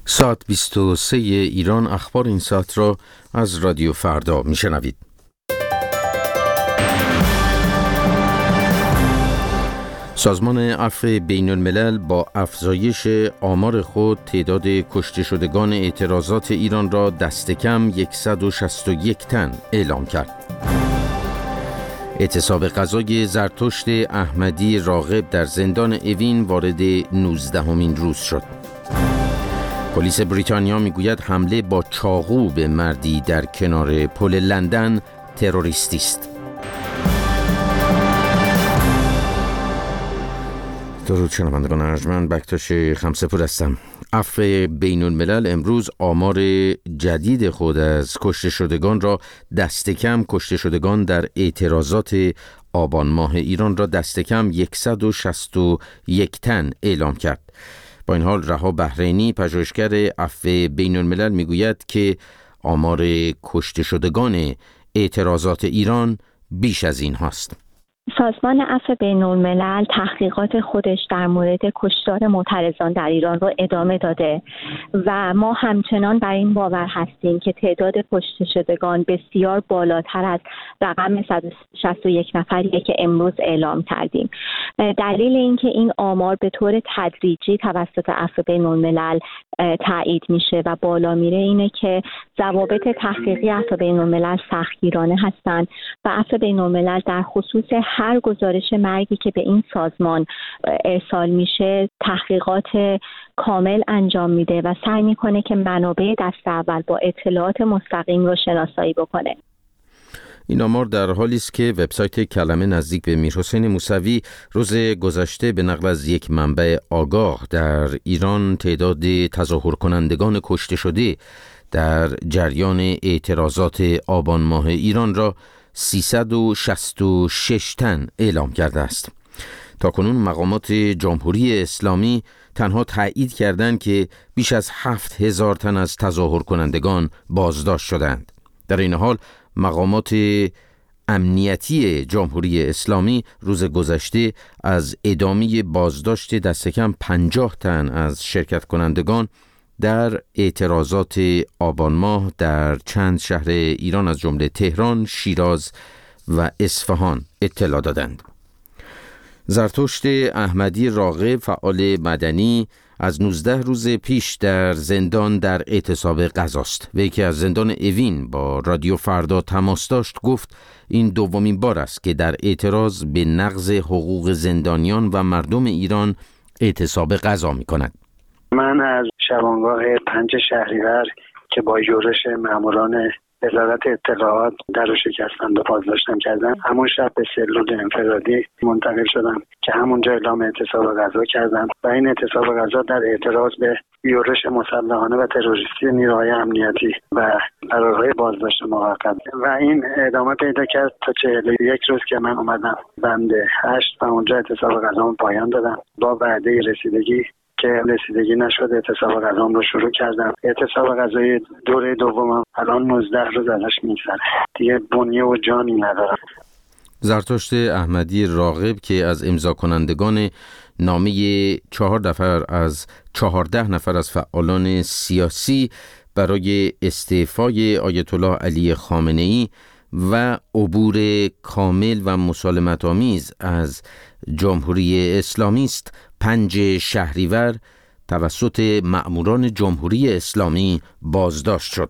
ساعت 23 ایران اخبار این ساعت را از رادیو فردا میشنوید. سازمان عفو بین الملل با افزایش آمار خود تعداد کشته شدگان اعتراضات ایران را دست کم 161 تن اعلام کرد. اعتصاب غذای زرتشت احمدی راغب در زندان اوین وارد 19مین روز شد. پلیس بریتانیا میگوید حمله با چاقو به مردی در کنار پل لندن تروریستی است. درود شنوندگان ارجمند، بکتاش خمسه‌پور هستم. عفو بین الملل امروز آمار جدید خود از کشته شدگان را دست کم کشته شدگان در اعتراضات آبان ماه ایران را دست کم 161 تن اعلام کرد. با این حال رها بحرینی پژوهشگر عفو بین الملل میگوید که آمار کشته شدگان اعتراضات ایران بیش از این هاست. سازمان عفو بین الملل تحقیقات خودش در مورد کشتار معترضان در ایران رو ادامه داده و ما همچنان بر این باور هستیم که تعداد کشته شدگان بسیار بالاتر از رقم 161 نفریه که امروز اعلام کردیم. دلیل اینکه این آمار به طور تدریجی توسط عفو بین الملل تایید میشه و بالا میره اینه که ضوابط تحقیقی عفو بین الملل سختگیرانه هستند و عفو بین الملل در خصوص هر گزارش مرگی که به این سازمان ارسال میشه تحقیقات کامل انجام میده و سعی میکنه که منابع دست اول با اطلاعات مستقیم رو شناسایی بکنه. این آمار در حالی است که وبسایت کلمه نزدیک به میرحسین موسوی روز گذشته به نقل از یک منبع آگاه در ایران تعداد تظاهر کنندگان کشته شده در جریان اعتراضات آبان ماه ایران را 366 تن اعلام کرده است. تاکنون مقامات جمهوری اسلامی تنها تایید کردند که بیش از 7000 تن از تظاهر کنندگان بازداشت شدند. در این حال مقامات امنیتی جمهوری اسلامی روز گذشته از ادامه بازداشت دست کم 50 تن از شرکت کنندگان در اعتراضات آبان ماه در چند شهر ایران از جمله تهران، شیراز و اصفهان اطلاع دادند. زرتشت احمدی راغب فعال مدنی از 19 روز پیش در زندان در اعتصاب غذاست. وی که از زندان اوین با رادیو فردا تماس داشت گفت این دومین بار است که در اعتراض به نقض حقوق زندانیان و مردم ایران اعتصاب غذا می کند. من از شبانگاه 5 شهریور که با یورش ماموران وزارت اطلاعات در رو شکستند و بازداشتم کردن، همون شب به سلول انفرادی منتقل شدم که همونجا اعلام اعتصاب غذا کردم و این اعتصاب غذا در اعتراض به یورش مسلحانه و تروریستی نیروهای امنیتی و قرارهای بازداشت موقت و این ادامه پیدا کرد تا 41 روز که من اومدم بند 8 و اونجا اعتصاب غذا پایان دادم با وعده رسیدگی که رسیدگی نشد. اعتصاب غذام رو شروع کردم. اعتصاب غذای دوره دومم الان 19 روز ازش میگذره، دیگه بنیه و جانی ندارم. زرتشت احمدی راغب که از امضا کنندگان نامه 14 نفر از فعالان سیاسی برای استعفای آیت الله علی خامنه‌ای و عبور کامل و مسالمت آمیز از جمهوری اسلامی است 5 شهریور توسط مأموران جمهوری اسلامی بازداشت شد.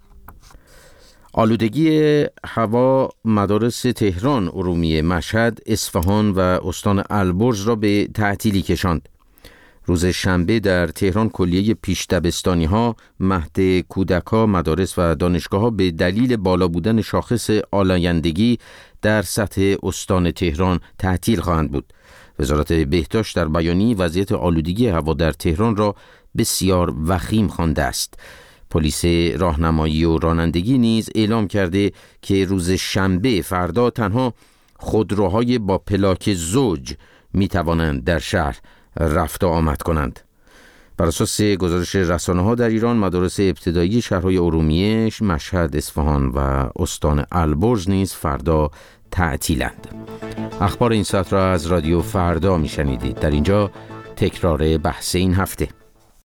آلودگی هوا مدارس تهران، ارومیه، مشهد، اصفهان و استان البرز را به تعطیلی کشاند. روز شنبه در تهران کلیه پیش دبستانی‌ها، مهد کودک‌ها، مدارس و دانشگاه‌ها به دلیل بالا بودن شاخص آلایندگی در سطح استان تهران تعطیل خواهند بود. وزارت بهداشت در بیانیه وضعیت آلودگی هوا در تهران را بسیار وخیم خوانده است. پلیس راهنمایی و رانندگی نیز اعلام کرده که روز شنبه فردا تنها خودروهای با پلاک زوج می توانند در شهر رفت و آمد کنند. بر اساس گزارش رسانه‌ها در ایران مدارس ابتدایی شهرهای ارومیه، مشهد، اصفهان و استان البرز نیز فردا تعطیلند. اخبار این ساعت را از رادیو فردا می شنیدید. در اینجا تکرار بحث این هفته.